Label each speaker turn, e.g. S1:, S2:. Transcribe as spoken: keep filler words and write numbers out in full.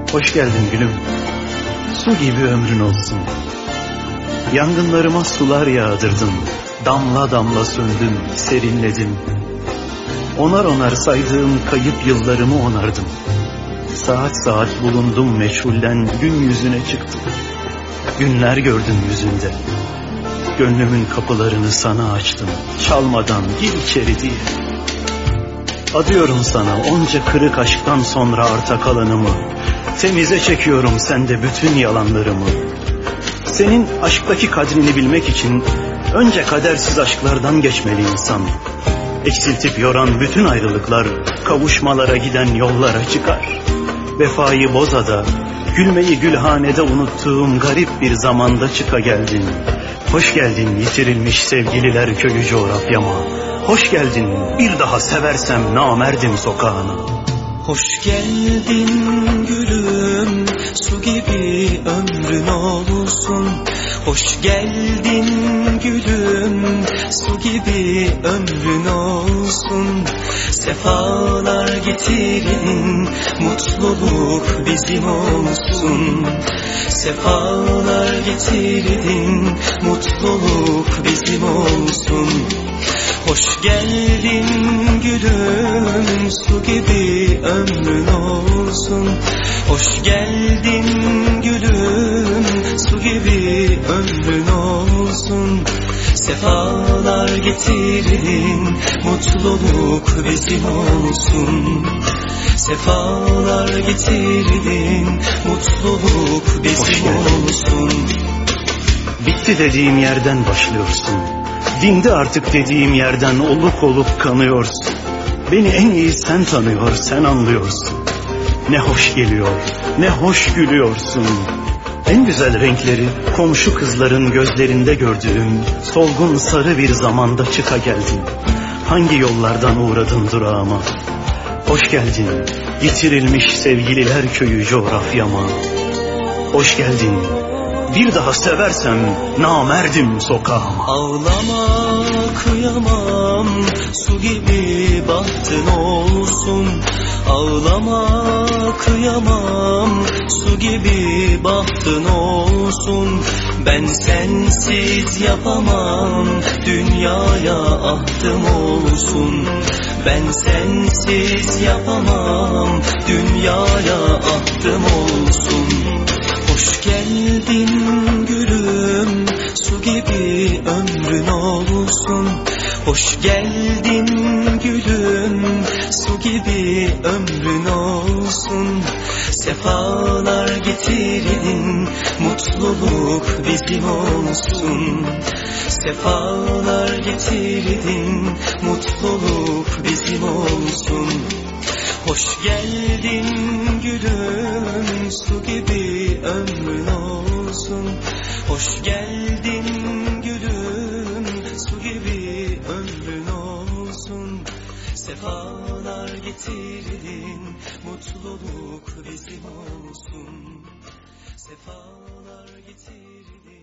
S1: Hoş geldin gülüm, su gibi ömrün olsun. Yangınlarıma sular yağdırdın, damla damla söndüm, serinledim. Onar onar saydığım kayıp yıllarımı onardım. Saat saat bulundum meçhulden, gün yüzüne çıktım. Günler gördüm yüzünde. Gönlümün kapılarını sana açtım, çalmadan gir içeri diye. Adıyorum sana onca kırık aşktan sonra arta kalanımı. Temize çekiyorum sende bütün yalanlarımı. Senin aşktaki kadrini bilmek için önce kadersiz aşklardan geçmeli insan. Eksiltip yoran bütün ayrılıklar kavuşmalara giden yollara çıkar. Vefayı bozada, gülmeyi gülhanede unuttuğum garip bir zamanda çıka geldin. Hoş geldin yitirilmiş sevgililer köyü coğrafyama. Hoş geldin bir daha seversem namerdim sokağına.
S2: Hoş geldin gülüm, su gibi ömrün olsun. Hoş geldin gülüm, su gibi ömrün olsun. Sefalar getirin, mutluluk bizim olsun. Sefalar getirin, mutluluk bizim olsun. Hoş geldin gülüm, su gibi ömrün olsun. Hoş geldin gülüm, su gibi ömrün olsun. Sefalar getirin, mutluluk bizim olsun. Sefalar getirin, mutluluk bizim olsun.
S1: Bitti dediğim yerden başlıyorsun. Dindi artık dediğim yerden oluk oluk kanıyorsun. Beni en iyi sen tanıyor, sen anlıyorsun. Ne hoş geliyor, ne hoş gülüyorsun. En güzel renkleri komşu kızların gözlerinde gördüğüm solgun sarı bir zamanda çıka geldin. Hangi yollardan uğradın durağıma? Hoş geldin yitirilmiş sevgililer köyü coğrafyama. Hoş geldin bir daha seversem namerdim sokağıma.
S2: Ağlama kıyamam, su gibi bahtın olsun. Ağlama kıyamam, su gibi bahtın olsun. Ben sensiz yapamam, dünyaya ahtım olsun. Ben sensiz yapamam, dünyaya ahtım olsun. Hoş geldin gülüm, su gibi ömrün olsun. Hoş geldin gülüm, su gibi ömrün olsun. Sefalar getirin, mutluluk bizim olsun. Sefalar getirin, mutluluk bizim olsun. Hoş geldin gülüm, su gibi ömrün olsun. Hoş geldin gülüm, su gibi ömrün olsun. Sefalar getirin, mutluluk bizim olsun. Sefalar getirin.